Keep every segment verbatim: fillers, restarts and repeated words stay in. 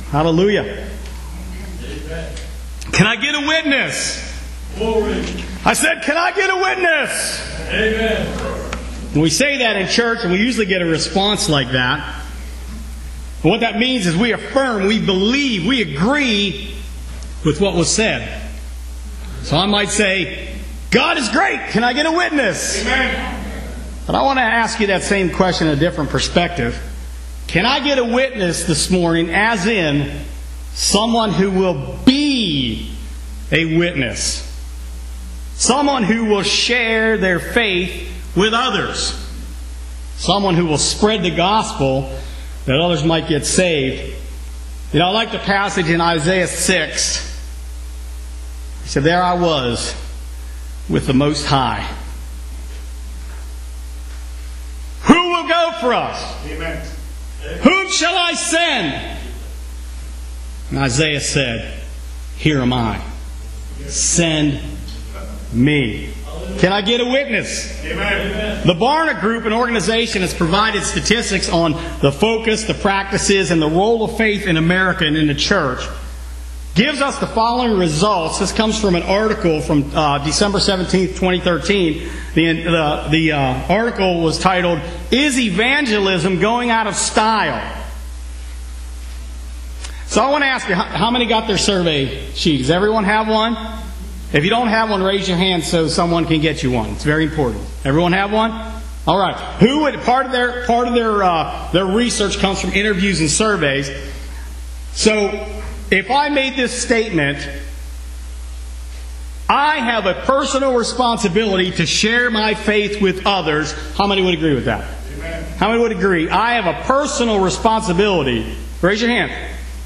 Hallelujah. Amen. Can I get a witness? Glory. I said, can I get a witness? Amen. When we say that in church, and we usually get a response like that, and what that means is we affirm, we believe, we agree with what was said. So I might say, God is great. Can I get a witness? Amen. But I want to ask you that same question in a different perspective. Can I get a witness this morning, as in someone who will be a witness? Someone who will share their faith with others. Someone who will spread the gospel that others might get saved. You know, I like the passage in Isaiah six. He said, there I was with the Most High. Who will go for us? Amen. Whom shall I send? And Isaiah said, here am I. Send me. Can I get a witness? Amen. The Barna Group, an organization, has provided statistics on the focus, the practices, and the role of faith in America and in the church. Gives us the following results. This comes from an article from uh, December seventeenth, twenty thirteen. The, the, the uh, article was titled, Is Evangelism Going Out of Style? So I want to ask you, how, how many got their survey sheet? Does everyone have one? If you don't have one, raise your hand so someone can get you one. It's very important. Everyone have one? All right. Who would part of their part of their uh, their research comes from interviews and surveys. So if I made this statement, I have a personal responsibility to share my faith with others. How many would agree with that? Amen. How many would agree? I have a personal responsibility. Raise your hand.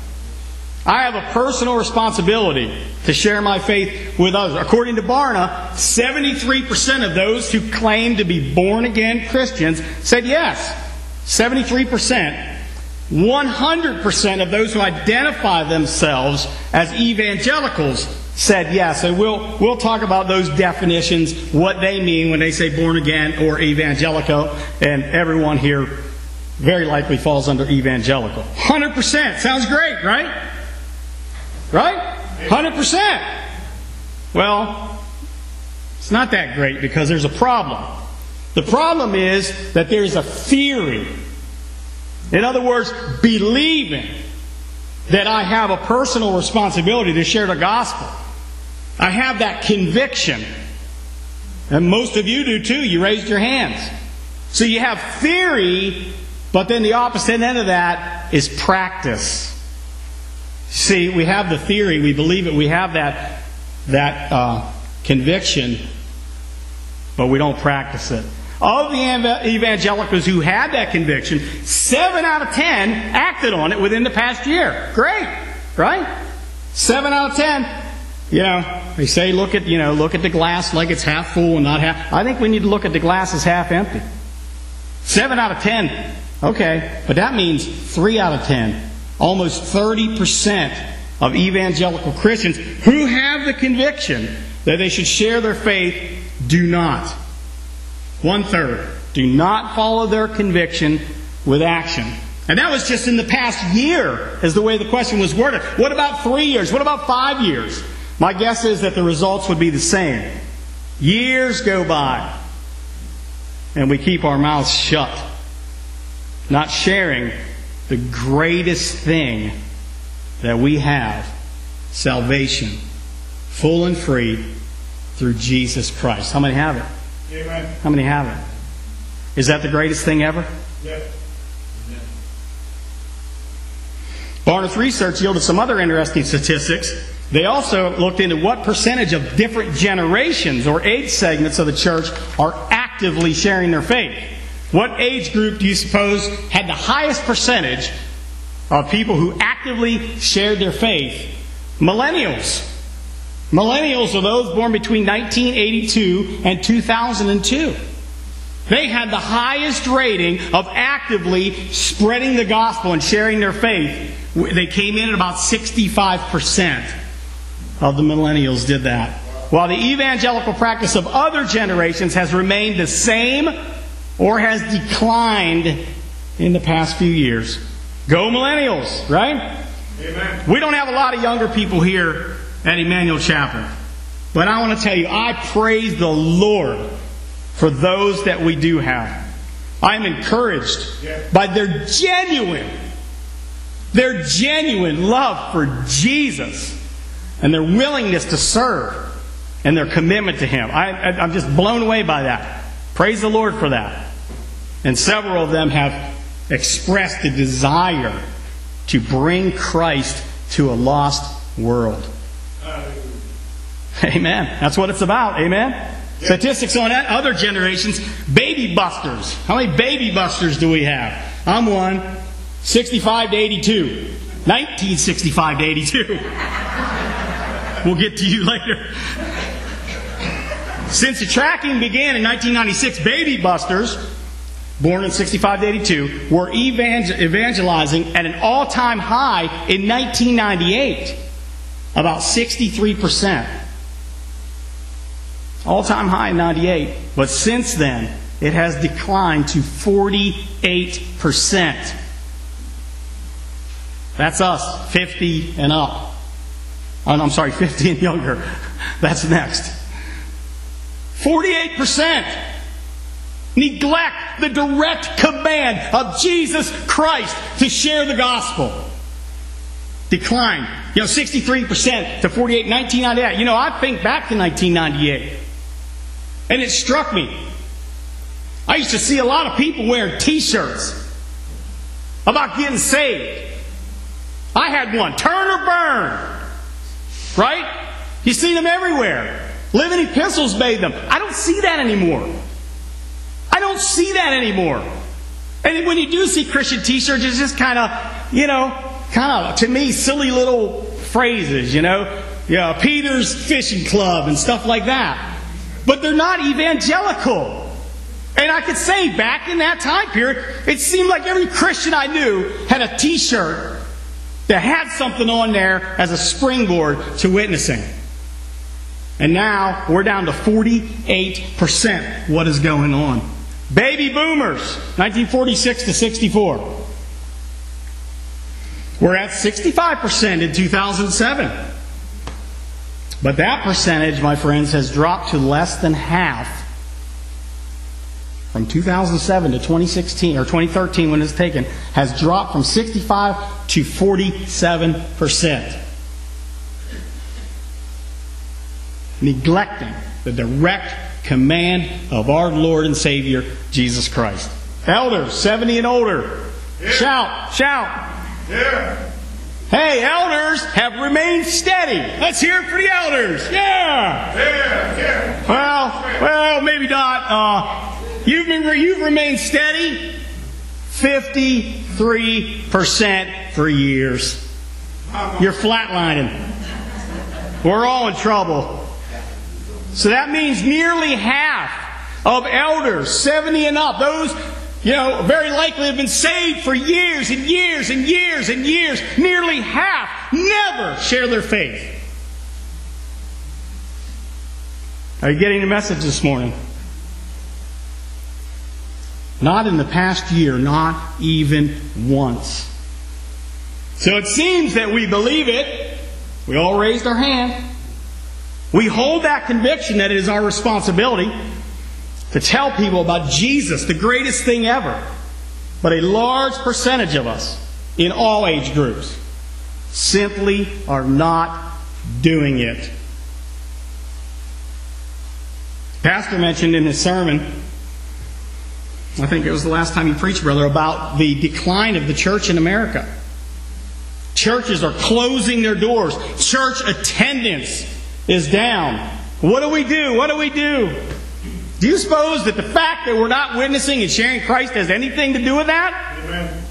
I have a personal responsibility to share my faith with others. According to Barna, seventy-three percent of those who claim to be born-again Christians said yes. seventy-three percent. one hundred percent of those who identify themselves as evangelicals said yes. And we'll, we'll talk about those definitions, what they mean when they say born-again or evangelical. And everyone here very likely falls under evangelical. one hundred percent. Sounds great, right? Right? one hundred percent. Well, it's not that great because there's a problem. The problem is that there's a theory. In other words, believing that I have a personal responsibility to share the gospel. I have that conviction. And most of you do too. You raised your hands. So you have theory, but then the opposite end of that is practice. See, we have the theory, we believe it, we have that, that uh, conviction, but we don't practice it. Of the evangelicals who had that conviction, seven out of ten acted on it within the past year. Great, right? seven out of ten. You know, they say look at, you know, look at the glass like it's half full and not half. I think we need to look at the glass as half empty. seven out of ten. Okay, but that means three out of ten. Almost thirty percent of evangelical Christians who have the conviction that they should share their faith do not. One third do not follow their conviction with action. And that was just in the past year, as the way the question was worded. What about three years? What about five years? My guess is that the results would be the same. Years go by, and we keep our mouths shut, not sharing the greatest thing that we have, salvation, full and free through Jesus Christ. How many have it? Amen. How many have it? Is that the greatest thing ever? Yep. Barna's research yielded some other interesting statistics. They also looked into what percentage of different generations or age segments of the church are actively sharing their faith. What age group do you suppose had the highest percentage of people who actively shared their faith? Millennials. Millennials are those born between nineteen eighty-two and two thousand two. They had the highest rating of actively spreading the gospel and sharing their faith. They came in at about sixty-five percent of the millennials did that. While the evangelical practice of other generations has remained the same or has declined in the past few years. Go millennials, right? Amen. We don't have a lot of younger people here at Emmanuel Chapel. But I want to tell you, I praise the Lord for those that we do have. I'm encouraged by their genuine, their genuine love for Jesus and their willingness to serve and their commitment to Him. I, I, I'm just blown away by that. Praise the Lord for that. And several of them have expressed a desire to bring Christ to a lost world. Amen. That's what it's about. Amen. Yeah. Statistics on that, other generations, baby busters. How many baby busters do we have? I'm one. sixty-five to eighty-two. nineteen sixty-five to eighty-two. We'll get to you later. Since the tracking began in nineteen ninety-six, baby busters, born in sixty-five to eighty-two, were evangel- evangelizing at an all-time high in nineteen ninety-eight. About sixty-three percent. All-time high in ninety-eight. But since then, it has declined to forty-eight percent. That's us, fifty and up. Oh, no, I'm sorry, fifty and younger. That's next. forty-eight percent neglect the direct command of Jesus Christ to share the gospel. Decline. You know, sixty-three percent to forty-eight, nineteen ninety-eight. You know, I think back to nineteen ninety-eight. And it struck me. I used to see a lot of people wearing t-shirts about getting saved. I had one. Turn or burn. Right? You see them everywhere. Living epistles made them. I don't see that anymore. I don't see that anymore. And when you do see Christian t-shirts, it's just kind of, you know, kind of, to me, silly little phrases, you know. You know, Peter's Fishing Club and stuff like that. But they're not evangelical. And I could say, back in that time period, it seemed like every Christian I knew had a t-shirt that had something on there as a springboard to witnessing. And now we're down to forty-eight percent. What is going on? Baby boomers, nineteen forty-six to sixty-four. We're at sixty-five percent in two thousand seven. But that percentage, my friends, has dropped to less than half from two thousand seven to twenty sixteen, or twenty thirteen when it's taken, has dropped from sixty-five to forty-seven percent. Neglecting the direct command of our Lord and Savior, Jesus Christ. Elders, seventy and older, yeah. shout, shout. Yeah. Hey, elders have remained steady. Let's hear it for the elders. Yeah. Yeah, yeah. Well, well, maybe not. Uh, you've been, you've remained steady. Fifty-three percent for years. You're flatlining. We're all in trouble. So that means nearly half of elders, seventy and up, those, you know, very likely have been saved for years and years and years and years. Nearly half never share their faith. Are you getting the message this morning? Not in the past year, not even once. So it seems that we believe it. We all raised our hand. We hold that conviction that it is our responsibility to tell people about Jesus, the greatest thing ever. But a large percentage of us, in all age groups, simply are not doing it. Pastor mentioned in his sermon, I think it was the last time he preached, brother, about the decline of the church in America. Churches are closing their doors. Church attendance is down. What do we do? What do we do? Do you suppose that the fact that we're not witnessing and sharing Christ has anything to do with that? Amen.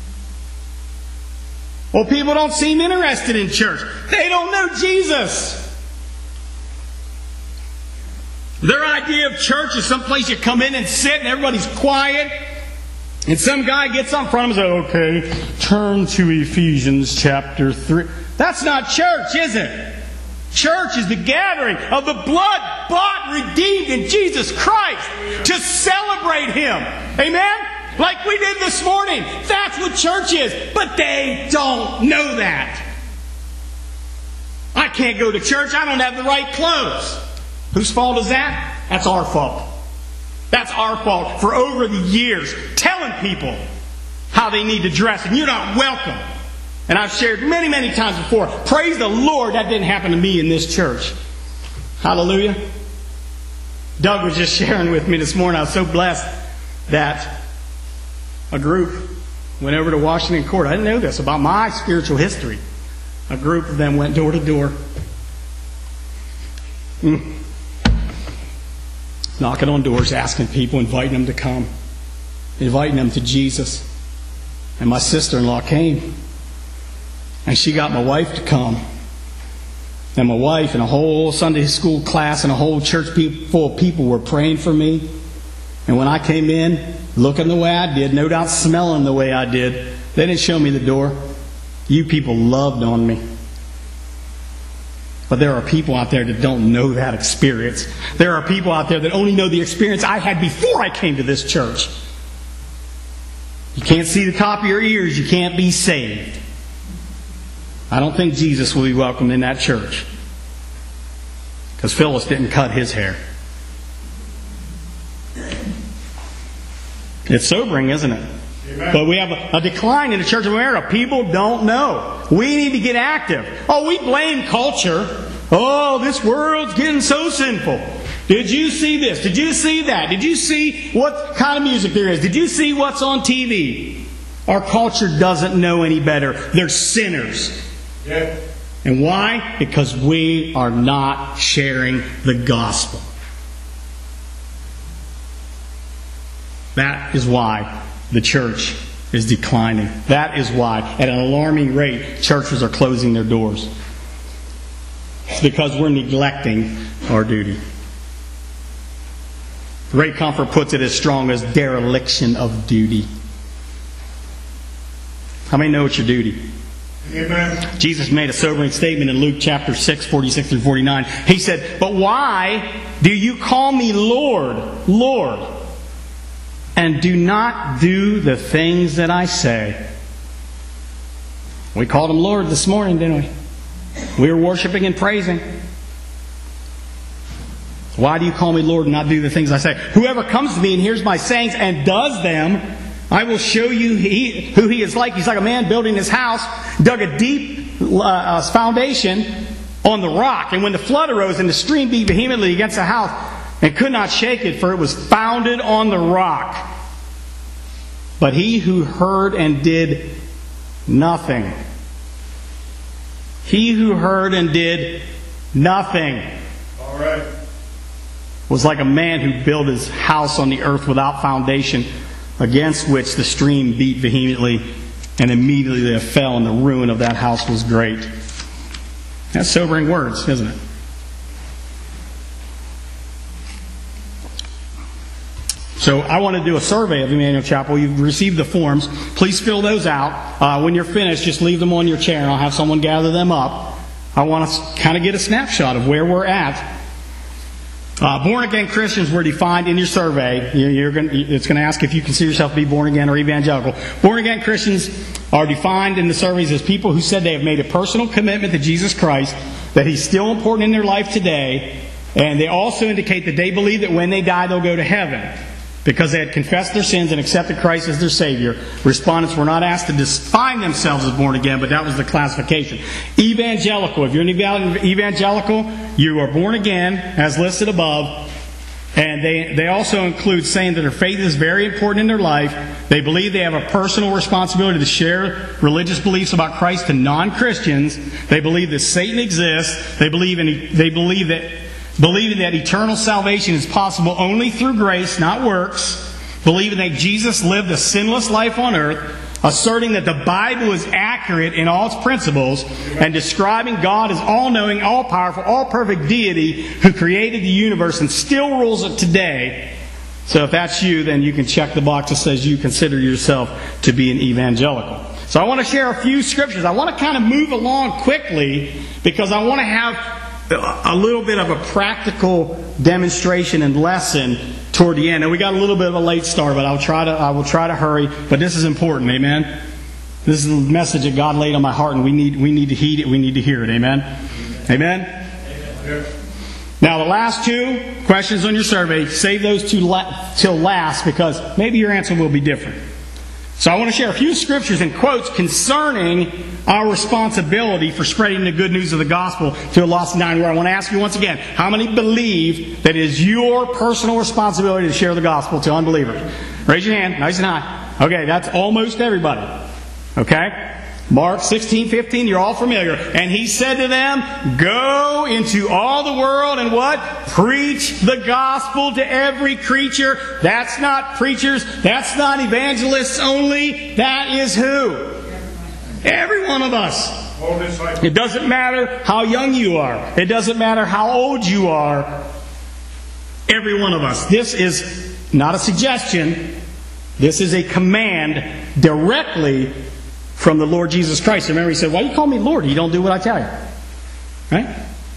Well, people don't seem interested in church. They don't know Jesus. Their idea of church is someplace you come in and sit and everybody's quiet. And some guy gets up in front of them and says, okay, turn to Ephesians chapter three. That's not church, is it? Church is the gathering of the blood-bought, redeemed in Jesus Christ to celebrate Him. Amen? Like we did this morning. That's what church is. But they don't know that. can't go to church. I don't have the right clothes. Whose fault is that? That's our fault. That's our fault for over the years telling people how they need to dress, and you're not welcome. And I've shared many, many times before. Praise the Lord, that didn't happen to me in this church. Hallelujah. Doug was just sharing with me this morning. I was so blessed that a group went over to Washington Court. I didn't know this about my spiritual history. A group of them went door to door. Mm. Knocking on doors, asking people, inviting them to come. Inviting them to Jesus. And my sister-in-law came. And she got my wife to come. And my wife and a whole Sunday school class and a whole church full of people were praying for me. And when I came in, looking the way I did, no doubt smelling the way I did, they didn't show me the door. You people loved on me. But there are people out there that don't know that experience. There are people out there that only know the experience I had before I came to this church. You can't see the top of your ears, you can't be saved. I don't think Jesus will be welcomed in that church. Because Phyllis didn't cut his hair. It's sobering, isn't it? Amen. But we have a, a decline in the Church of America. People don't know. We need to get active. Oh, we blame culture. Oh, this world's getting so sinful. Did you see this? Did you see that? Did you see what kind of music there is? Did you see what's on T V? Our culture doesn't know any better. They're sinners. Yeah. And why? Because we are not sharing the gospel. That is why the church is declining. That is why, at an alarming rate, churches are closing their doors. It's because we're neglecting our duty. Ray Comfort puts it as strong as dereliction of duty. How many know it's your duty? Amen. Jesus made a sobering statement in Luke chapter six, forty-six through forty-nine. He said, "But why do you call me Lord, Lord, and do not do the things that I say?" We called him Lord this morning, didn't we? We were worshiping and praising. Why do you call me Lord and not do the things I say? Whoever comes to me and hears my sayings and does them, I will show you he, who he is like. He's like a man building his house, dug a deep uh, foundation on the rock. And when the flood arose and the stream beat vehemently against the house, and could not shake it, for it was founded on the rock. But he who heard and did nothing. He who heard and did nothing. All right. Was like a man who built his house on the earth without foundation, against which the stream beat vehemently, and immediately it fell, and the ruin of that house was great. That's sobering words, isn't it? So I want to do a survey of Emmanuel Chapel. You've received the forms. Please fill those out. Uh, when you're finished, just leave them on your chair, and I'll have someone gather them up. I want to kind of get a snapshot of where we're at. Uh, born-again Christians were defined in your survey. You're, you're gonna, it's going to ask if you consider yourself to be born-again or evangelical. Born-again Christians are defined in the surveys as people who said they have made a personal commitment to Jesus Christ, that He's still important in their life today, and they also indicate that they believe that when they die they'll go to heaven because they had confessed their sins and accepted Christ as their Savior. Respondents were not asked to define themselves as born again, but that was the classification. Evangelical. If you're an evangelical, you are born again, as listed above. And they, they also include saying that their faith is very important in their life. They believe they have a personal responsibility to share religious beliefs about Christ to non-Christians. They believe that Satan exists. They believe in, they believe that Believing that eternal salvation is possible only through grace, not works. Believing that Jesus lived a sinless life on earth. Asserting that the Bible is accurate in all its principles. And describing God as all-knowing, all-powerful, all-perfect deity who created the universe and still rules it today. So if that's you, then you can check the box that says you consider yourself to be an evangelical. So I want to share a few scriptures. I want to kind of move along quickly because I want to have a little bit of a practical demonstration and lesson toward the end. And we got a little bit of a late start, but I'll try to I will try to hurry. But this is important, amen. This is the message that God laid on my heart, and we need we need to heed it. We need to hear it, amen. Amen? Yes. Now, the last two questions on your survey, save those two la- till last because maybe your answer will be different. So I want to share a few scriptures and quotes concerning our responsibility for spreading the good news of the gospel to a lost and dying world. I want to ask you once again, how many believe that it is your personal responsibility to share the gospel to unbelievers? Raise your hand, nice and high. Okay, that's almost everybody. Okay? Mark sixteen fifteen, you're all familiar. And he said to them, go into all the world and what? Preach the gospel to every creature. That's not preachers. That's not evangelists only. That is who? Every one of us. All disciples. It doesn't matter how young you are. It doesn't matter how old you are. Every one of us. This is not a suggestion. This is a command directly from the Lord Jesus Christ. Remember, he said, why do you call me Lord? You don't do what I tell you. Right?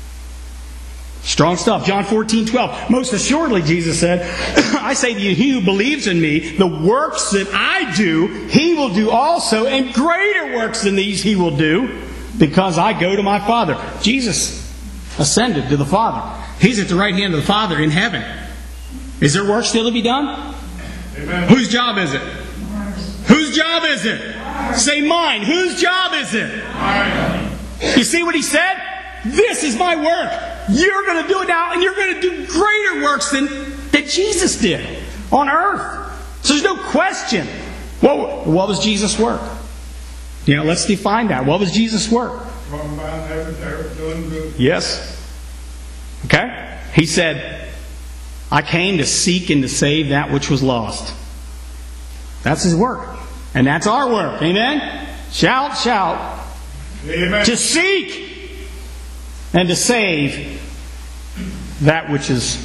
Strong stuff. John fourteen twelve. Most assuredly, Jesus said, I say to you, he who believes in me, the works that I do, he will do also, and greater works than these he will do, because I go to my Father. Jesus ascended to the Father. He's at the right hand of the Father in heaven. Is there work still to be done? Amen. Whose job is it? Whose job is it? Say mine. Whose job is it? Mine. You see what he said? This is my work. You're going to do it now, and you're going to do greater works than that Jesus did on earth. So there's no question. What, what was Jesus' work? You know, let's define that. What was Jesus' work? Going by there, there, doing good. Yes. Okay? He said, I came to seek and to save that which was lost. That's his work. And that's our work. Amen? Shout, shout. Amen. To seek and to save that which is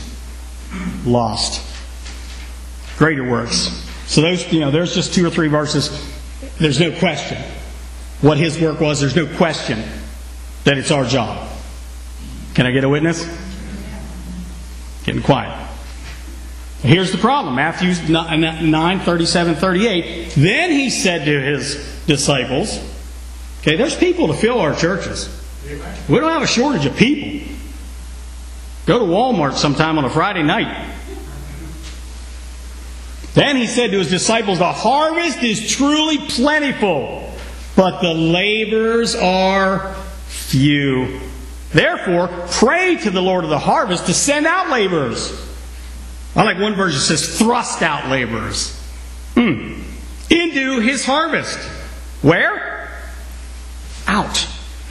lost. Greater works. So those, you know, there's just two or three verses. There's no question what his work was. There's no question that it's our job. Can I get a witness? Getting quiet. Here's the problem. Matthew nine, thirty-seven, thirty-eight. Then he said to his disciples, okay, there's people to fill our churches. We don't have a shortage of people. Go to Walmart sometime on a Friday night. Then he said to his disciples, the harvest is truly plentiful, but the laborers are few. Therefore, pray to the Lord of the harvest to send out laborers. I like one version that says, thrust out laborers hmm. into his harvest. Where? Out.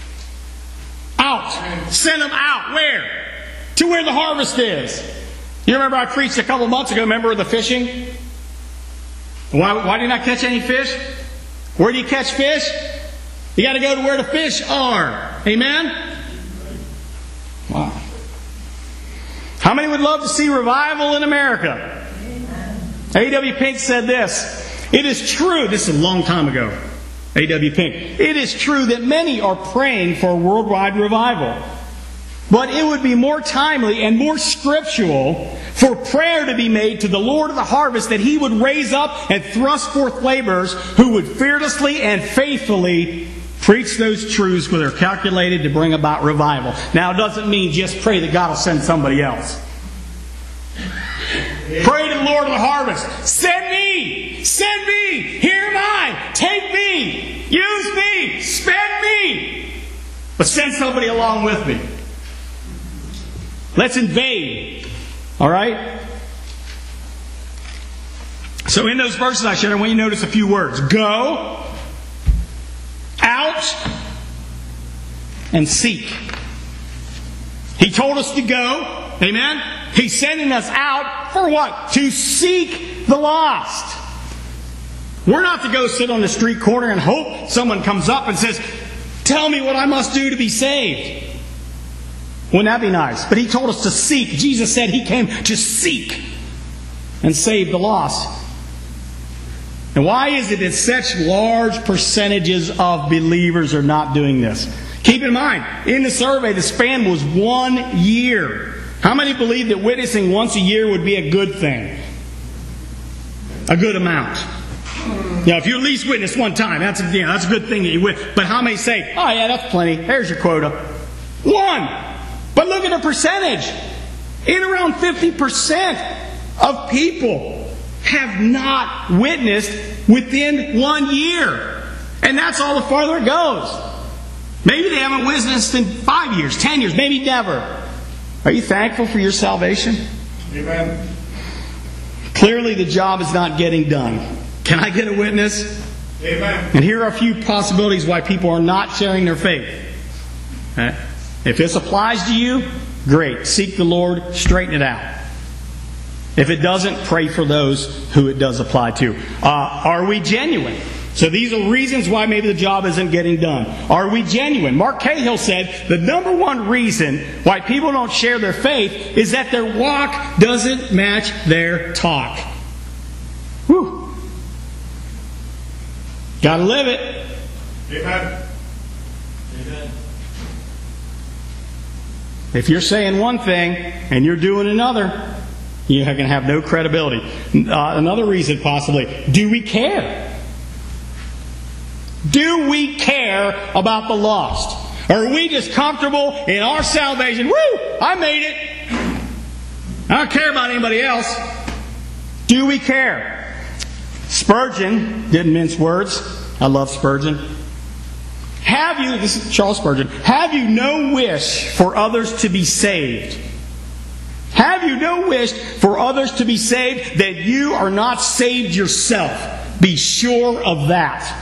Out. Send them out. Where? To where the harvest is. You remember I preached a couple months ago, remember the fishing? Why, why didn't I catch any fish? Where do you catch fish? You got to go to where the fish are. Amen? Wow. How many would love to see revival in America? A W Pink said this. It is true, this is a long time ago, A W Pink. It is true that many are praying for a worldwide revival. But it would be more timely and more scriptural for prayer to be made to the Lord of the harvest that He would raise up and thrust forth laborers who would fearlessly and faithfully preach those truths that are calculated to bring about revival. Now, it doesn't mean just pray that God will send somebody else. Pray to the Lord of the harvest. Send me! Send me! Here am I! Take me! Use me! Spend me! But send somebody along with me. Let's invade. All right? So in those verses I shared, I want you to notice a few words. Go, out, and seek. He told us to go. Amen? He's sending us out for what? To seek the lost. We're not to go sit on the street corner and hope someone comes up and says, tell me what I must do to be saved. Wouldn't that be nice? But He told us to seek. Jesus said He came to seek and save the lost. And why is it that such large percentages of believers are not doing this? Keep in mind, in the survey, the span was one year. How many believe that witnessing once a year would be a good thing? A good amount. Now, if you at least witness one time, that's a, you know, that's a good thing that you witness. But how many say, oh yeah, that's plenty. There's your quota. One. But look at the percentage. In around fifty percent of people have not witnessed within one year. And that's all the farther it goes. Maybe they haven't witnessed in five years, ten years, maybe never. Are you thankful for your salvation? Amen. Clearly the job is not getting done. Can I get a witness? Amen. And here are a few possibilities why people are not sharing their faith. Okay? If this applies to you, great. Seek the Lord, straighten it out. If it doesn't, pray for those who it does apply to. Uh, are we genuine? So these are reasons why maybe the job isn't getting done. Are we genuine? Mark Cahill said the number one reason why people don't share their faith is that their walk doesn't match their talk. Whew. Gotta live it. Amen. Amen. If you're saying one thing and you're doing another, you're going to have no credibility. Uh, another reason possibly, do we care? Do we care about the lost? Or are we just comfortable in our salvation? Woo! I made it! I don't care about anybody else. Do we care? Spurgeon didn't mince words. I love Spurgeon. Have you, this is Charles Spurgeon, have you no wish for others to be saved? Have you no wish for others to be saved that you are not saved yourself? Be sure of that.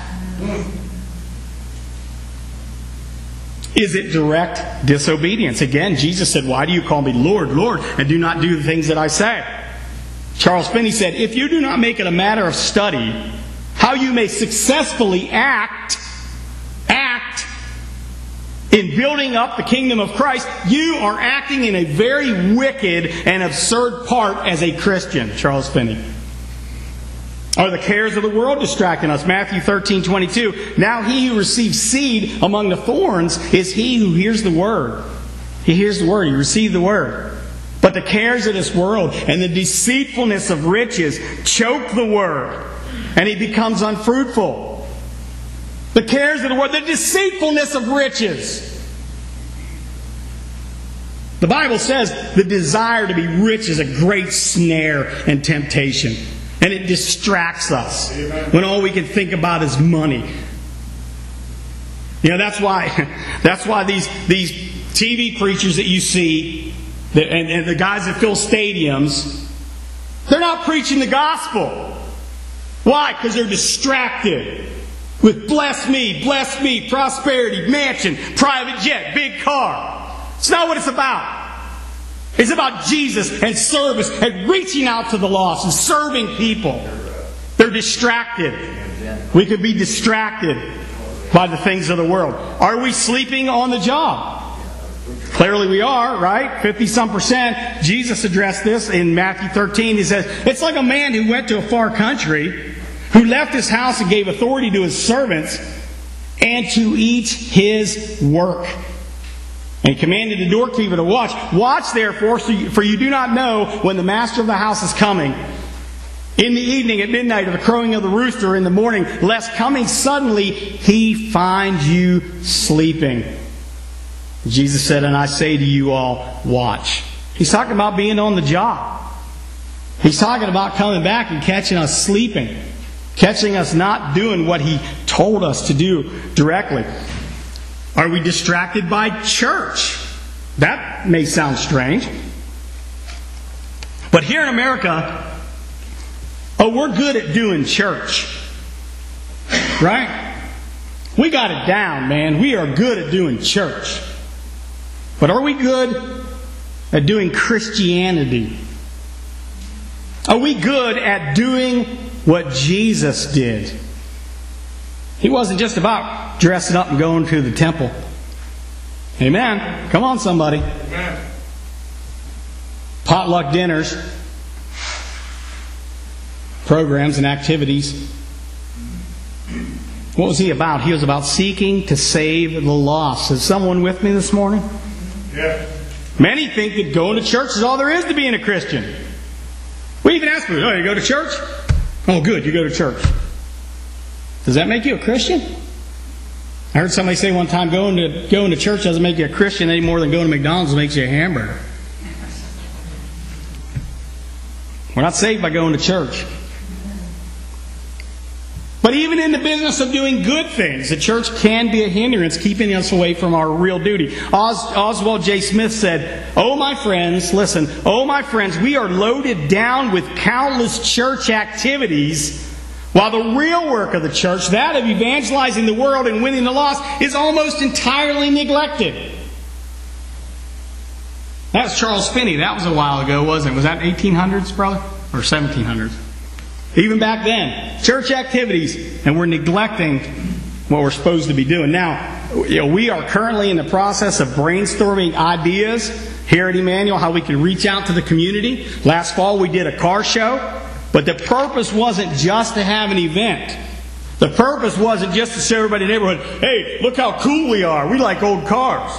Is it direct disobedience? Again, Jesus said, why do you call me Lord, Lord, and do not do the things that I say? Charles Finney said, if you do not make it a matter of study how you may successfully act, act in building up the kingdom of Christ, you are acting in a very wicked and absurd part as a Christian, Charles Finney. Are the cares of the world distracting us? Matthew thirteen twenty-two. Now he who receives seed among the thorns is he who hears the word. He hears the word. He received the word. But the cares of this world and the deceitfulness of riches choke the word, and he becomes unfruitful. The cares of the world, the deceitfulness of riches. The Bible says the desire to be rich is a great snare and temptation. And it distracts us. Amen. When all we can think about is money. You know, that's why that's why these these T V preachers that you see, that, and, and the guys that fill stadiums, they're not preaching the gospel. Why? Because they're distracted with bless me, bless me, prosperity, mansion, private jet, big car. It's not what it's about. It's about Jesus and service and reaching out to the lost and serving people. They're distracted. We could be distracted by the things of the world. Are we sleeping on the job? Clearly we are, right? fifty-some percent. Jesus addressed this in Matthew thirteen. He says, it's like a man who went to a far country, who left his house and gave authority to his servants, and to each his work. And he commanded the doorkeeper to watch. Watch therefore, for you do not know when the master of the house is coming. In the evening, at midnight, or the crowing of the rooster, in the morning, lest coming suddenly he find you sleeping. Jesus said, and I say to you all, watch. He's talking about being on the job. He's talking about coming back and catching us sleeping. Catching us not doing what He told us to do directly. Are we distracted by church? That may sound strange. But here in America, oh, we're good at doing church. Right? We got it down, man. We are good at doing church. But are we good at doing Christianity? Are we good at doing what Jesus did? He wasn't just about dressing up and going to the temple. Amen. Come on, somebody. Amen. Potluck dinners, programs and activities. What was He about? He was about seeking to save the lost. Is someone with me this morning? Yeah. Many think that going to church is all there is to being a Christian. We even ask people, oh, you go to church? Oh, good, you go to church. Does that make you a Christian? I heard somebody say one time, going to going to church doesn't make you a Christian any more than going to McDonald's makes you a hamburger. We're not saved by going to church. But even in the business of doing good things, the church can be a hindrance, keeping us away from our real duty. Os- Oswald J. Smith said, "Oh, my friends, listen, oh, my friends, we are loaded down with countless church activities, while the real work of the church, that of evangelizing the world and winning the lost, is almost entirely neglected." That was Charles Finney. That was a while ago, wasn't it? Was that eighteen hundreds, brother? Or seventeen hundreds? Even back then, church activities, and we're neglecting what we're supposed to be doing. Now, you know, we are currently in the process of brainstorming ideas here at Emmanuel, how we can reach out to the community. Last fall we did a car show, but the purpose wasn't just to have an event. The purpose wasn't just to show everybody in the neighborhood, hey, look how cool we are. We like old cars.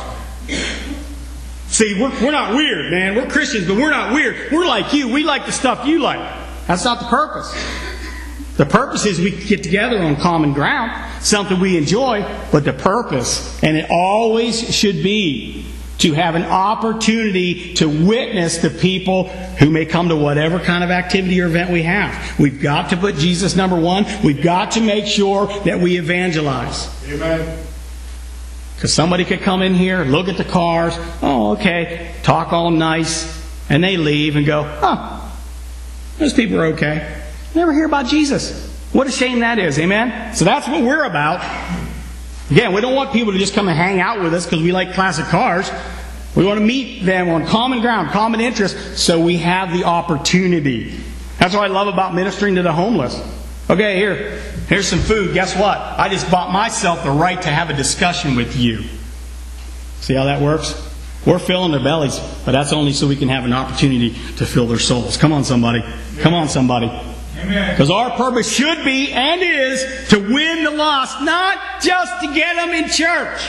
See, we're, we're not weird, man. We're Christians, but we're not weird. We're like you. We like the stuff you like. That's not the purpose. The purpose is we get together on common ground, something we enjoy, but the purpose, and it always should be, to have an opportunity to witness to people who may come to whatever kind of activity or event we have. We've got to put Jesus number one. We've got to make sure that we evangelize. Amen. Because somebody could come in here, look at the cars, oh, okay, talk all nice, and they leave and go, huh, those people are okay. Never hear about Jesus. What a shame that is, amen? So that's what we're about. Again, we don't want people to just come and hang out with us because we like classic cars. We want to meet them on common ground, common interests, so we have the opportunity. That's what I love about ministering to the homeless. Okay, here, here's some food. Guess what? I just bought myself the right to have a discussion with you. See how that works? We're filling their bellies, but that's only so we can have an opportunity to fill their souls. Come on, somebody. Come on, somebody. Because our purpose should be and is to win the lost, not just to get them in church.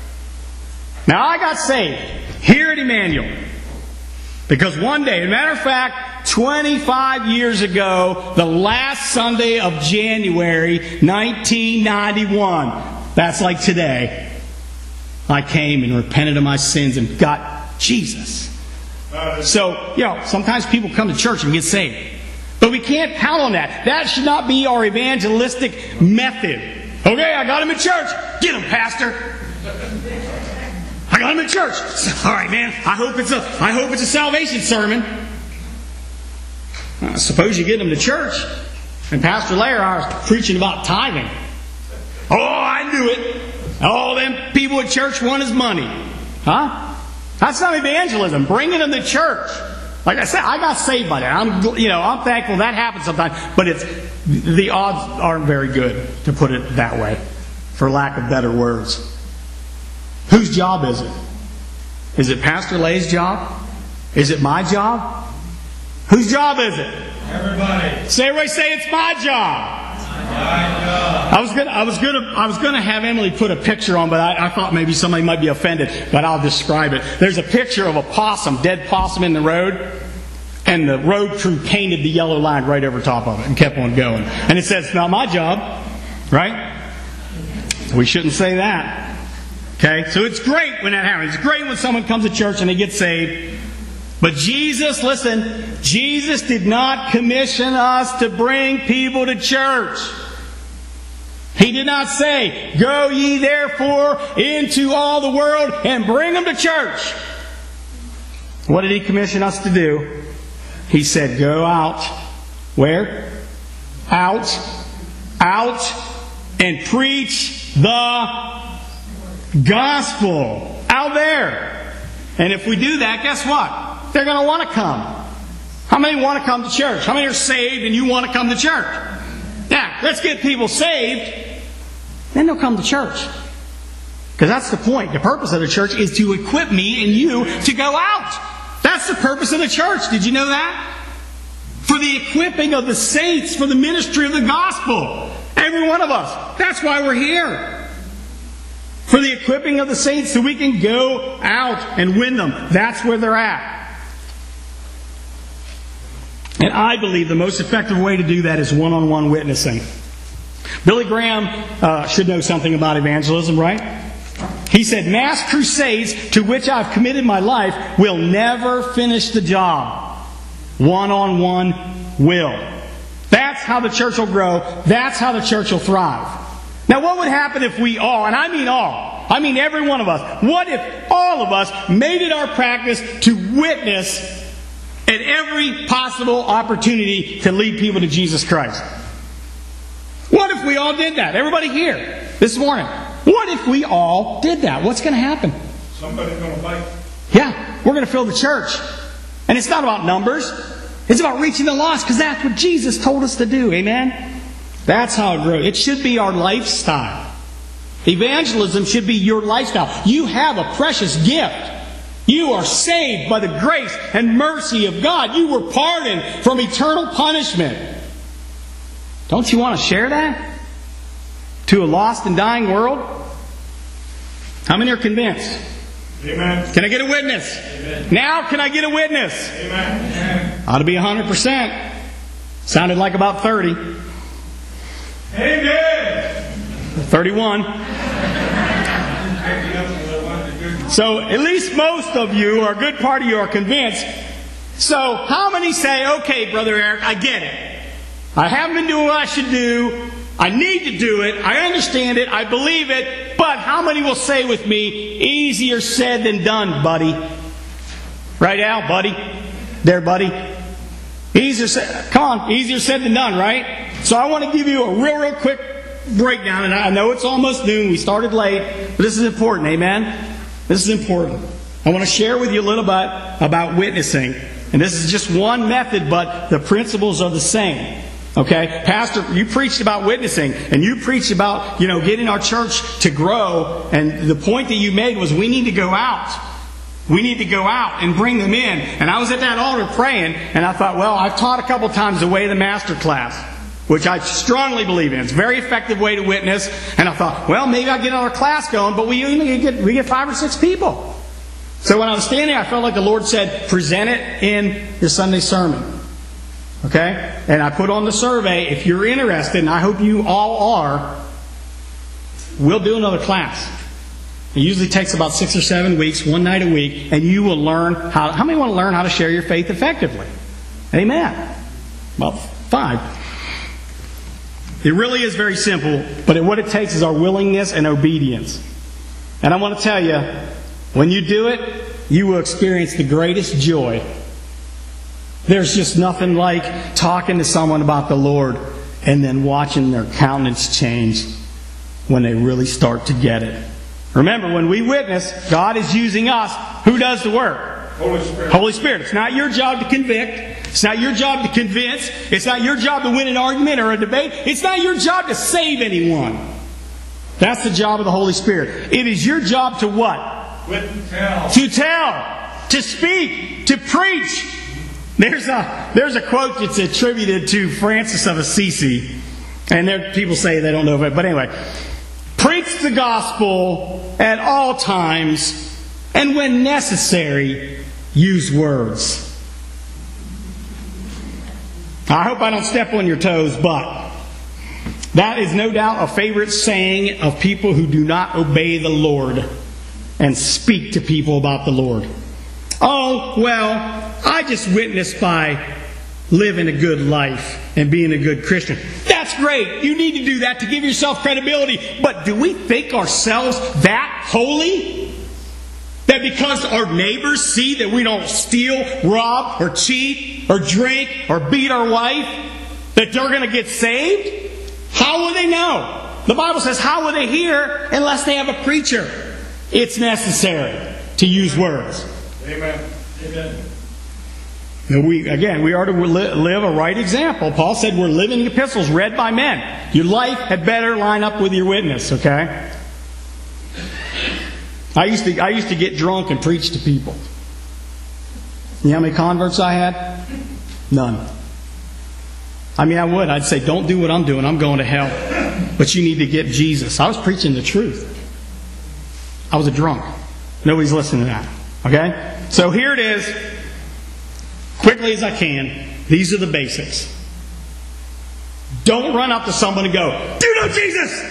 Now, I got saved here at Emmanuel because one day, as a matter of fact, twenty-five years ago, the last Sunday of January nineteen ninety-one, that's like today, I came and repented of my sins and got Jesus. So, you know, sometimes people come to church and get saved. But we can't count on that. That should not be our evangelistic method. Okay, I got him in church. Get him, Pastor. I got him in church. All right, man. I hope it's a, I hope it's a salvation sermon. I suppose you get him to church. And Pastor Lair, I was preaching about tithing. Oh, I knew it. All them people at church want is money. Huh? That's not evangelism. Bringing them to church. Like I said, I got saved by that. I'm, you know, I'm thankful that happens sometimes. But it's the odds aren't very good, to put it that way, for lack of better words. Whose job is it? Is it Pastor Lay's job? Is it my job? Whose job is it? Everybody. Say, everybody say, it's my job. I was gonna, I was gonna, I was gonna have Emily put a picture on, but I, I thought maybe somebody might be offended. But I'll describe it. There's a picture of a possum, dead possum in the road, and the road crew painted the yellow line right over top of it and kept on going. And it says, "It's not my job," right? We shouldn't say that. Okay, so it's great when that happens. It's great when someone comes to church and they get saved. But Jesus, listen, Jesus did not commission us to bring people to church. He did not say, "Go ye therefore into all the world and bring them to church." What did He commission us to do? He said, "Go out." Where? Out. Out and preach the gospel. Out there. And if we do that, guess what? They're going to want to come. How many want to come to church? How many are saved and you want to come to church? Yeah, let's get people saved. Then they'll come to church. Because that's the point. The purpose of the church is to equip me and you to go out. That's the purpose of the church. Did you know that? For the equipping of the saints, for the ministry of the gospel. Every one of us. That's why we're here. For the equipping of the saints so we can go out and win them. That's where they're at. And I believe the most effective way to do that is one-on-one witnessing. Billy Graham uh, should know something about evangelism, right? He said, mass crusades to which I've committed my life will never finish the job. One-on-one will. That's how the church will grow. That's how the church will thrive. Now, what would happen if we all, and I mean all, I mean every one of us, what if all of us made it our practice to witness at every possible opportunity to lead people to Jesus Christ? What if we all did that? Everybody here this morning. What if we all did that? What's going to happen? Somebody's going to fight. Yeah, we're going to fill the church. And it's not about numbers. It's about reaching the lost, because that's what Jesus told us to do. Amen? That's how it grows. It should be our lifestyle. Evangelism should be your lifestyle. You have a precious gift. You are saved by the grace and mercy of God. You were pardoned from eternal punishment. Don't you want to share that to a lost and dying world? How many are convinced? Amen. Can I get a witness? Amen. Now can I get a witness? Amen. Ought to be one hundred percent. Sounded like about thirty. Amen. thirty-one. So at least most of you, or a good part of you, are convinced. So how many say, okay, Brother Eric, I get it. I haven't been doing what I should do. I need to do it. I understand it. I believe it. But how many will say with me, easier said than done, buddy? Right, Al? Buddy? There, buddy? Easier said, come on, easier said than done, right? So I want to give you a real, real quick breakdown. And I know it's almost noon. We started late. But this is important, amen? This is important. I want to share with you a little bit about witnessing. And this is just one method, but the principles are the same. Okay? Pastor, you preached about witnessing, and you preached about, you know, getting our church to grow, and the point that you made was we need to go out. We need to go out and bring them in. And I was at that altar praying, and I thought, well, I've taught a couple times the way of the master class, which I strongly believe in. It's a very effective way to witness. And I thought, well, maybe I'll get another class going, but we only get, we get five or six people. So when I was standing, I felt like the Lord said, present it in your Sunday sermon. Okay? And I put on the survey, if you're interested, and I hope you all are, we'll do another class. It usually takes about six or seven weeks, one night a week, and you will learn how... How many want to learn how to share your faith effectively? Amen. Well, five. It really is very simple, but what it takes is our willingness and obedience. And I want to tell you, when you do it, you will experience the greatest joy. There's just nothing like talking to someone about the Lord and then watching their countenance change when they really start to get it. Remember, when we witness, God is using us. Who does the work? Holy Spirit. Holy Spirit. It's not your job to convict. It's not your job to convince. It's not your job to win an argument or a debate. It's not your job to save anyone. That's the job of the Holy Spirit. It is your job to what? Witness. Tell. To tell. To speak. To preach. There's a, there's a quote that's attributed to Francis of Assisi. And there, people say they don't know of it. But anyway. Preach the gospel at all times. And when necessary, use words. I hope I don't step on your toes, but that is no doubt a favorite saying of people who do not obey the Lord and speak to people about the Lord. Oh, well, I just witnessed by living a good life and being a good Christian. That's great. You need to do that to give yourself credibility. But do we think ourselves that holy? That because our neighbors see that we don't steal, rob, or cheat, or drink, or beat our wife, that they're going to get saved? How will they know? The Bible says, how will they hear unless they have a preacher? It's necessary to use words. Amen. Amen. Now we, again, we are to li- live a right example. Paul said we're living epistles read by men. Your life had better line up with your witness, okay? I used to I used to get drunk and preach to people. You know how many converts I had? None. I mean, I would. I'd say, don't do what I'm doing. I'm going to hell. But you need to get Jesus. I was preaching the truth. I was a drunk. Nobody's listening to that. Okay? So here it is. Quickly as I can. These are the basics. Don't run up to someone and go, "Do you know Jesus?"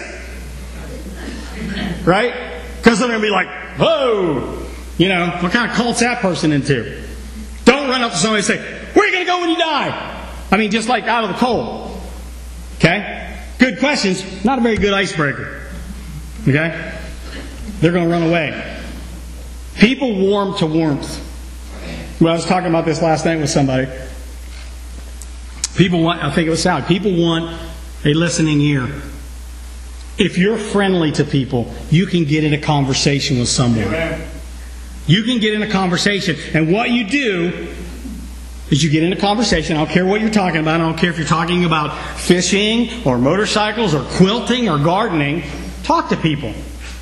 Right? Because they're going to be like, "Whoa, you know, what kind of cult's that person into?" Don't run up to somebody and say, "Where are you going to go when you die?" I mean, just like out of the cold. Okay? Good questions, not a very good icebreaker. Okay? They're going to run away. People warm to warmth. Well, I was talking about this last night with somebody. People want, I think it was Sally, people want a listening ear. If you're friendly to people, you can get in a conversation with someone. Amen. You can get in a conversation. And what you do is you get in a conversation. I don't care what you're talking about. I don't care if you're talking about fishing or motorcycles or quilting or gardening. Talk to people.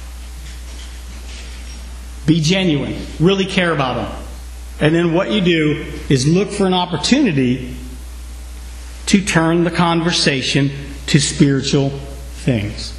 Be genuine. Really care about them. And then what you do is look for an opportunity to turn the conversation to spiritual things.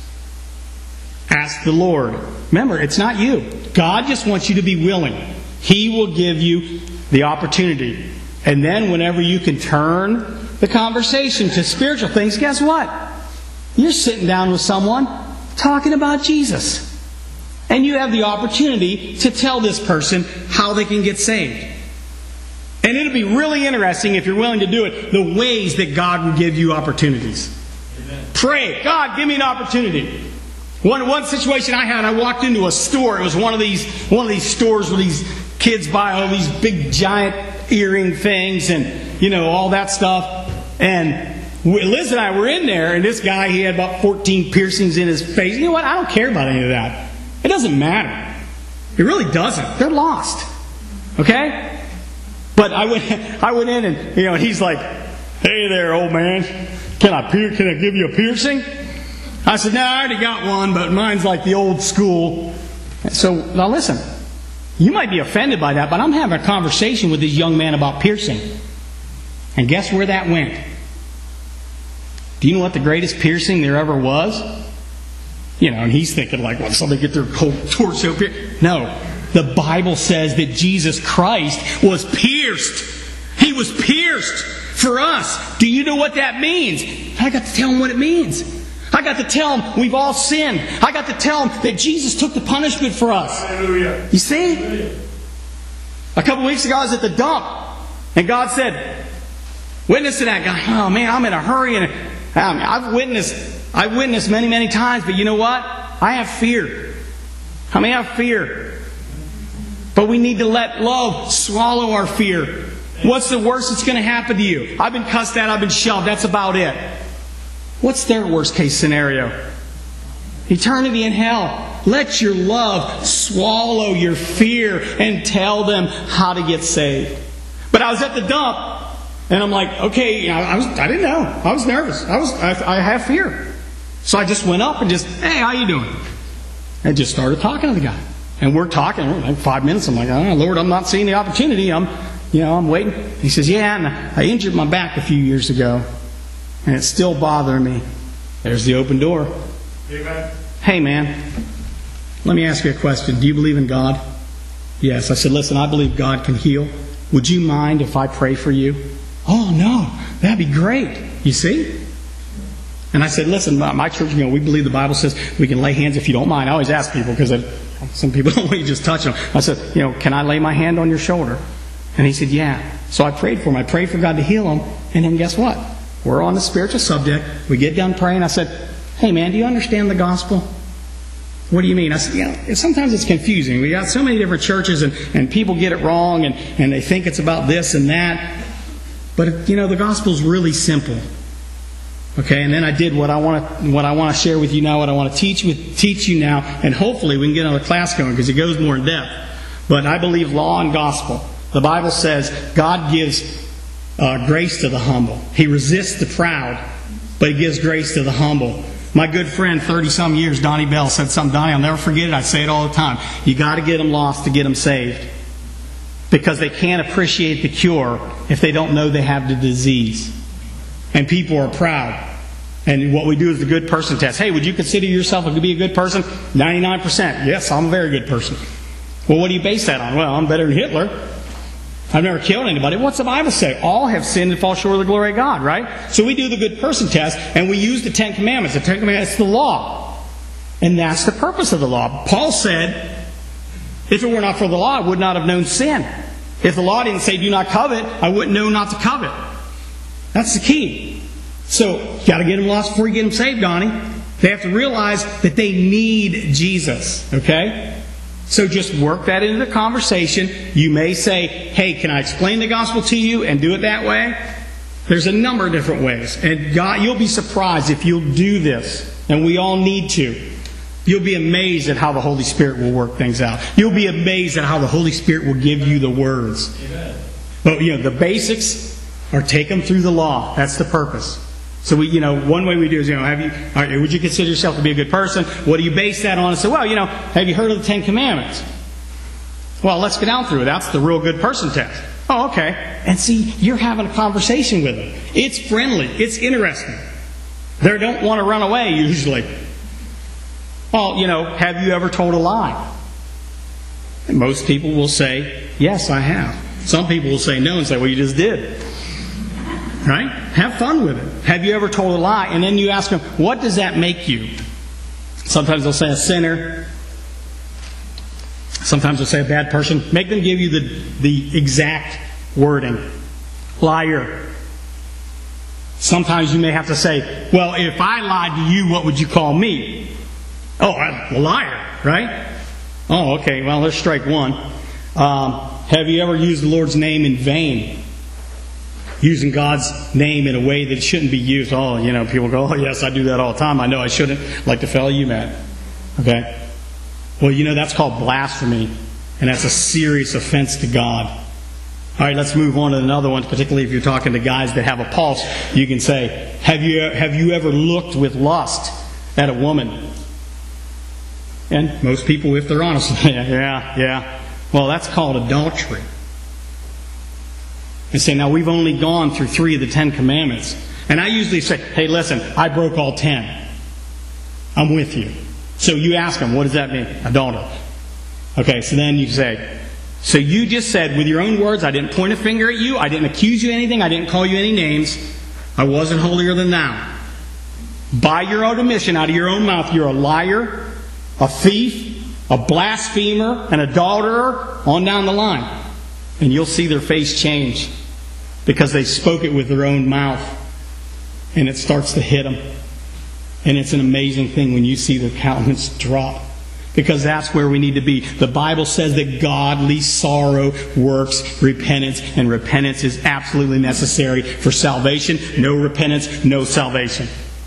Ask the Lord. Remember, it's not you. God just wants you to be willing. He will give you the opportunity. And then whenever you can turn the conversation to spiritual things, guess what? You're sitting down with someone talking about Jesus. And you have the opportunity to tell this person how they can get saved. And it'll be really interesting, if you're willing to do it, the ways that God will give you opportunities. Amen. Pray, "God, give me an opportunity." One one situation I had, I walked into a store. It was one of these one of these stores where these kids buy all these big giant earring things and, you know, all that stuff. And Liz and I were in there, and this guy, he had about fourteen piercings in his face. You know what? I don't care about any of that. It doesn't matter. It really doesn't. They're lost. Okay? But I went I went in and, you know, he's like, "Hey there, old man. Can I pier- can I give you a piercing?" I said, "No, I already got one, but mine's like the old school." So, now listen. You might be offended by that, but I'm having a conversation with this young man about piercing. And guess where that went? Do you know what the greatest piercing there ever was? You know, and he's thinking like, well, somebody get their whole torso pierced. No. The Bible says that Jesus Christ was pierced. He was pierced for us. Do you know what that means? I got to tell him what it means. I got to tell him we've all sinned. I got to tell him that Jesus took the punishment for us. Hallelujah. You see? Hallelujah. A couple weeks ago I was at the dump, and God said, "Witness to that guy." Oh man, I'm in a hurry, and I've witnessed, I've witnessed many, many times. But you know what? I have fear. I mean, I have fear. But we need to let love swallow our fear. What's the worst that's going to happen to you? I've been cussed at, I've been shoved. That's about it. What's their worst case scenario? Eternity in hell. Let your love swallow your fear and tell them how to get saved. But I was at the dump, and I'm like, okay, I, was, I didn't know. I was nervous. I was, I, I have fear. So I just went up and just, "Hey, how you doing?" And just started talking to the guy. And we're talking, we're like five minutes. I'm like, "Oh, Lord, I'm not seeing the opportunity. I'm, you know, I'm waiting." He says, "Yeah, and I injured my back a few years ago, and it's still bothering me." There's the open door. Amen. "Hey, man, let me ask you a question. Do you believe in God?" "Yes." I said, "Listen, I believe God can heal. Would you mind if I pray for you?" "Oh, no, that'd be great." You see? And I said, "Listen, my church, you know, we believe the Bible says we can lay hands if you don't mind." I always ask people because some people don't want you to just touch them. I said, "You know, can I lay my hand on your shoulder?" And he said, "Yeah." So I prayed for him. I prayed for God to heal him. And then guess what? We're on the spiritual subject. We get done praying. I said, "Hey, man, do you understand the gospel?" "What do you mean?" I said, "You know, sometimes it's confusing. We got so many different churches, and, and people get it wrong, and, and they think it's about this and that. But, you know, the gospel's really simple." Okay, and then I did what I want to what I want to share with you now, what I want to teach with teach you now, and hopefully we can get another class going because it goes more in depth. But I believe law and gospel. The Bible says God gives uh, grace to the humble. He resists the proud, but He gives grace to the humble. My good friend, thirty-some years, Donnie Bell, said something. Donnie, I'll never forget it. I say it all the time. You got to get them lost to get them saved. Because they can't appreciate the cure if they don't know they have the disease. And people are proud. And what we do is the good person test. Hey, would you consider yourself to be a good person? ninety-nine percent. Yes, I'm a very good person. Well, what do you base that on? Well, I'm better than Hitler. I've never killed anybody. What's the Bible say? All have sinned and fall short of the glory of God, right? So we do the good person test, and we use the Ten Commandments. The Ten Commandments is the law. And that's the purpose of the law. Paul said, if it were not for the law, I would not have known sin. If the law didn't say do not covet, I wouldn't know not to covet. That's the key. So, you got to get them lost before you get them saved, Donnie. They have to realize that they need Jesus. Okay? So just work that into the conversation. You may say, hey, can I explain the gospel to you and do it that way? There's a number of different ways. And God, you'll be surprised if you'll do this. And we all need to. You'll be amazed at how the Holy Spirit will work things out. You'll be amazed at how the Holy Spirit will give you the words. Amen. But, you know, the basics are take them through the law. That's the purpose. So we, you know, one way we do is, you know, have you, all right, would you consider yourself to be a good person? What do you base that on? And say, well, you know, have you heard of the Ten Commandments? Well, let's get down through it. That's the real good person test. Oh, okay. And see, you're having a conversation with them. It's friendly. It's interesting. They don't want to run away usually. Well, you know, have you ever told a lie? And most people will say, yes, I have. Some people will say no and say, well, you just did. Right? Have fun with it. Have you ever told a lie? And then you ask them, what does that make you? Sometimes they'll say a sinner. Sometimes they'll say a bad person. Make them give you the, the exact wording. Liar. Sometimes you may have to say, well, if I lied to you, what would you call me? Oh, a liar, right? Oh, okay, well, there's strike one. Um, have you ever used the Lord's name in vain? Using God's name in a way that it shouldn't be used. Oh, you know, people go, oh, yes, I do that all the time. I know I shouldn't. Like the fellow you met. Okay? Well, you know, that's called blasphemy. And that's a serious offense to God. All right, let's move on to another one, particularly if you're talking to guys that have a pulse. You can say, have you, have you ever looked with lust at a woman? And most people, if they're honest, yeah, yeah, yeah. Well, that's called adultery. And say, now we've only gone through three of the Ten Commandments. And I usually say, hey, listen, I broke all ten. I'm with you. So you ask them, what does that mean? Adultery. Okay, so then you say, so you just said with your own words, I didn't point a finger at you, I didn't accuse you of anything, I didn't call you any names, I wasn't holier than thou. By your own admission, out of your own mouth, you're a liar, a thief, a blasphemer, an adulterer, on down the line. And you'll see their face change because they spoke it with their own mouth. And it starts to hit them. And it's an amazing thing when you see their countenance drop. Because that's where we need to be. The Bible says that godly sorrow works repentance. And repentance is absolutely necessary for salvation. No repentance, no salvation.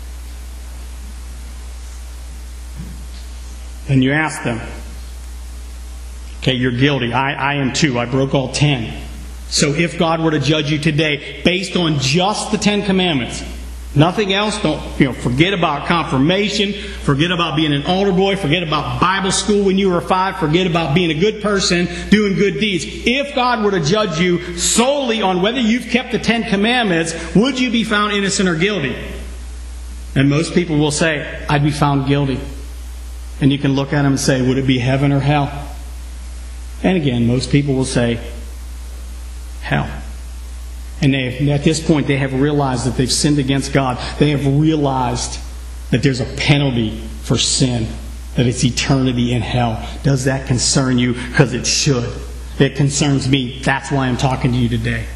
Then you ask them, okay, you're guilty. I, I am too. I broke all ten. So if God were to judge you today based on just the Ten Commandments, nothing else, don't, you know, forget about confirmation, forget about being an altar boy, forget about Bible school when you were five, forget about being a good person, doing good deeds. If God were to judge you solely on whether you've kept the Ten Commandments, would you be found innocent or guilty? And most people will say, I'd be found guilty. And you can look at them and say, would it be heaven or hell? And again, most people will say, hell. And they, at this point, they have realized that they've sinned against God. They have realized that there's a penalty for sin, that it's eternity in hell. Does that concern you? Because it should. It concerns me. That's why I'm talking to you today.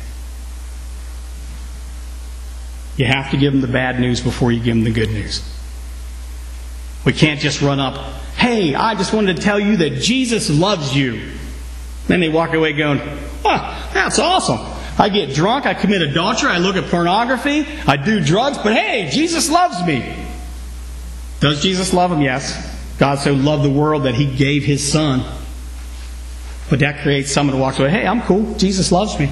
You have to give them the bad news before you give them the good news. We can't just run up, hey, I just wanted to tell you that Jesus loves you. Then they walk away going, oh, that's awesome. I get drunk, I commit adultery, I look at pornography, I do drugs, but hey, Jesus loves me. Does Jesus love him? Yes. God so loved the world that He gave His Son. But that creates someone who walks away, hey, I'm cool, Jesus loves me.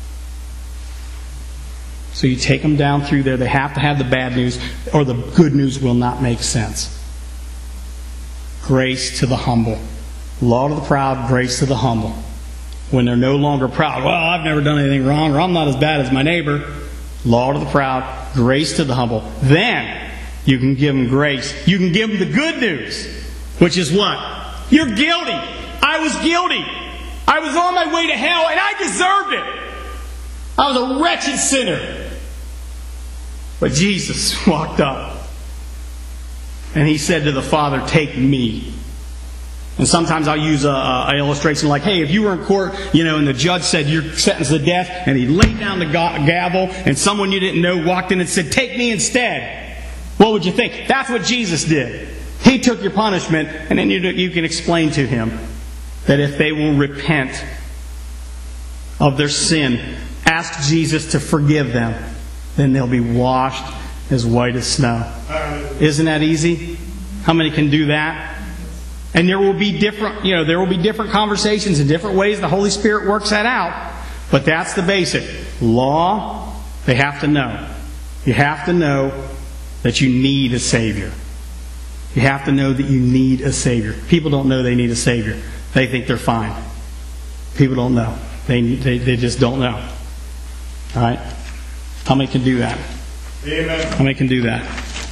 So you take them down through there, they have to have the bad news, or the good news will not make sense. Grace to the humble. Law to the proud, grace to the humble. When they're no longer proud, well, I've never done anything wrong, or I'm not as bad as my neighbor. Law to the proud, grace to the humble. Then you can give them grace. You can give them the good news, which is what? You're guilty. I was guilty. I was on my way to hell, and I deserved it. I was a wretched sinner. But Jesus walked up, and He said to the Father, take me. And sometimes I'll use a, a illustration like, hey, if you were in court, you know, and the judge said you're sentenced to death, and he laid down the ga- gavel, and someone you didn't know walked in and said, take me instead. What would you think? That's what Jesus did. He took your punishment, and then you, you can explain to him that if they will repent of their sin, ask Jesus to forgive them, then they'll be washed as white as snow. Isn't that easy? How many can do that? And there will be different, you know, there will be different conversations and different ways the Holy Spirit works that out. But that's the basic. Law, they have to know. You have to know that you need a Savior. You have to know that you need a Savior. People don't know they need a Savior. They think they're fine. People don't know. They, they, they just don't know. All right? How many can do that? Amen. How many can do that?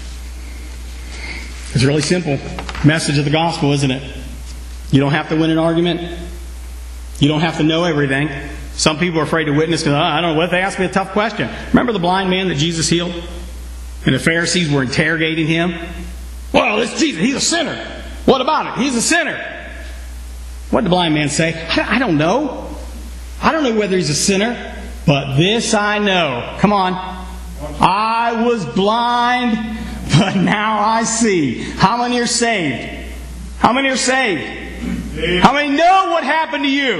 It's really simple. Message of the gospel, isn't it? You don't have to win an argument. You don't have to know everything. Some people are afraid to witness because, oh, I don't know, what if they ask me a tough question? Remember the blind man that Jesus healed? And the Pharisees were interrogating him? Well, this Jesus, he's a sinner. What about it? He's a sinner. What did the blind man say? I don't know. I don't know whether he's a sinner. But this I know. Come on. I was blind, but now I see. How many are saved? How many are saved? How many know what happened to you?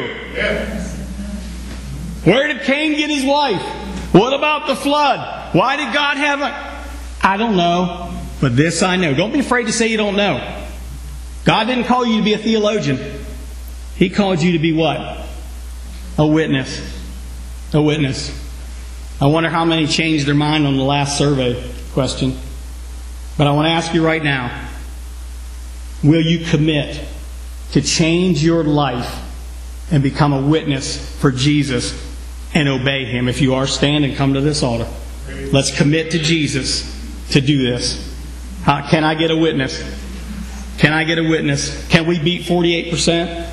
Where did Cain get his wife? What about the flood? Why did God have a... I don't know. But this I know. Don't be afraid to say you don't know. God didn't call you to be a theologian. He called you to be what? A witness. A witness. I wonder how many changed their mind on the last survey question. But I want to ask you right now, will you commit to change your life and become a witness for Jesus and obey Him? If you are, stand and come to this altar. Let's commit to Jesus to do this. How, can I get a witness? Can I get a witness? Can we beat forty-eight percent?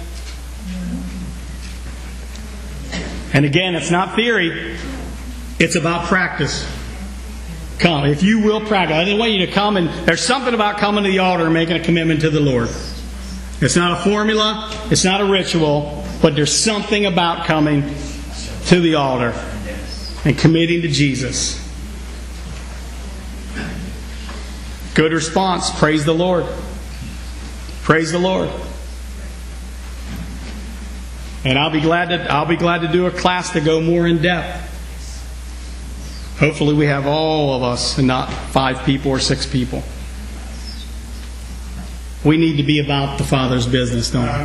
And again, it's not theory. It's about practice. Come. If you will practice. I didn't want you to come and... There's something about coming to the altar and making a commitment to the Lord. It's not a formula. It's not a ritual. But there's something about coming to the altar and committing to Jesus. Good response. Praise the Lord. Praise the Lord. And I'll be glad to I'll be glad to do a class to go more in depth. Hopefully we have all of us and not five people or six people. We need to be about the Father's business, don't we?